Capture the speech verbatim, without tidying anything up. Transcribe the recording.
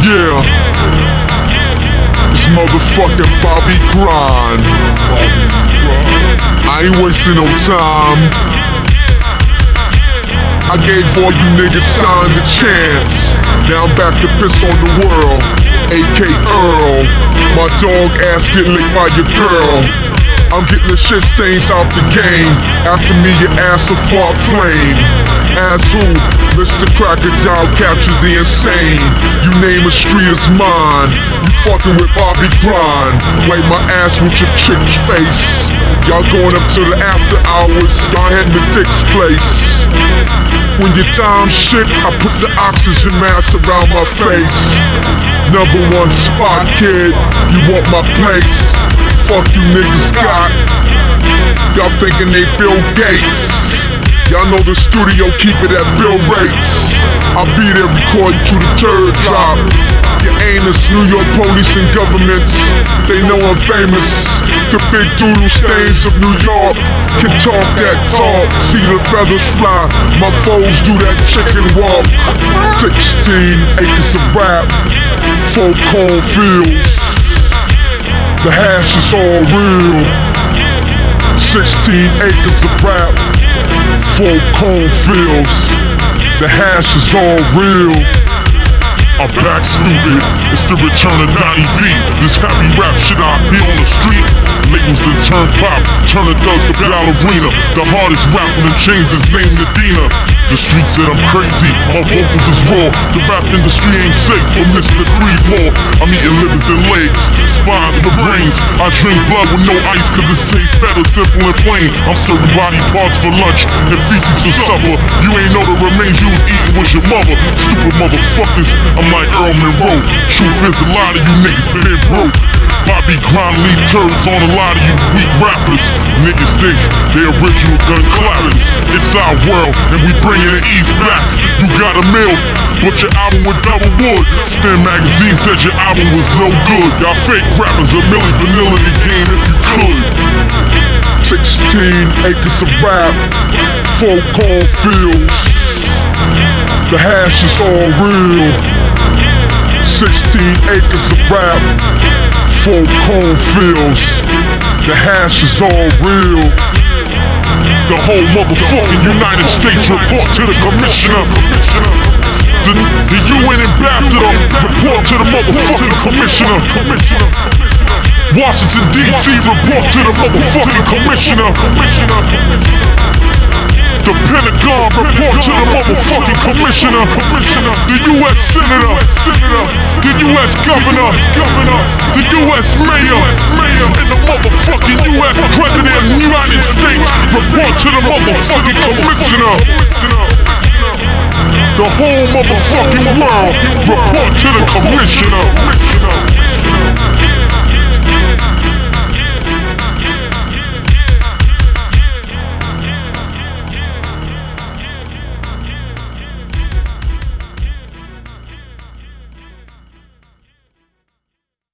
Yeah, it's motherfucking Bobby Grind. I ain't wasting no time. I gave all you niggas sign the chance. Now I'm back to piss on the world. A K Earl, my dog ass get licked by your girl. I'm getting the shit stains out the game. After me your ass a fart flame. As who? Mister Crocodile captures the insane. You name a street is mine. You fucking with Bobby Grind. Wipe my ass with your chick's face. Y'all going up to the after hours. Y'all heading to Dick's place. When your time shit, I put the oxygen mask around my face. Number one spot, kid. You want my place? Fuck you niggas got. Y'all thinking they Bill Gates. Y'all know the studio keep it at bill rates. I'll be there recording to the third drop. Your anus, New York police and governments, they know I'm famous. The big doodle stains of New York can talk that talk. See the feathers fly, my foes do that chicken walk. Sixteen acres of rap, four cornfields. The hash is all real. Sixteen acres of rap, four cornfields. The hash is all real. I'm back stupid, it's the return of Donnie V. This happy rap shit out here on the street. Labels that turn pop, turn the thugs to ballerina. The hardest rapper in chains is named Nadina. The street said I'm crazy, my vocals is raw. The rap industry ain't safe for Mister Creedmoor. I'm eating livers and legs, spines with brains. I drink blood with no ice cause it tastes better, simple and plain. I'm serving body parts for lunch and feces for supper. You ain't know the remains you was eating was your mother. Stupid motherfuckers, I'm like Earl Monroe. Truth is a lot of you niggas been broke. Bobby Grind leave turds on a lot of you weak rappers. Niggas think they original gun clappers. It's our world and we bringing the East back. You got a mill, but your album with double wood. Spin magazine said your album was no good. Y'all fake rappers a Milli Vanilli the game if you could. Sixteen acres of rap, four cornfields. The hash is all real. Sixteen acres of rap, four cornfields. The hash is all real. The whole motherfucking United States report to the commissioner. The, the U N ambassador report to the motherfucking commissioner. Washington D C report to the motherfucking commissioner. The Pentagon report to the motherfucking commissioner. The U S senator, the U S governor, the U S mayor, and the motherfucking U S president of the United States report to the motherfucking commissioner. The whole motherfucking world report to the commissioner.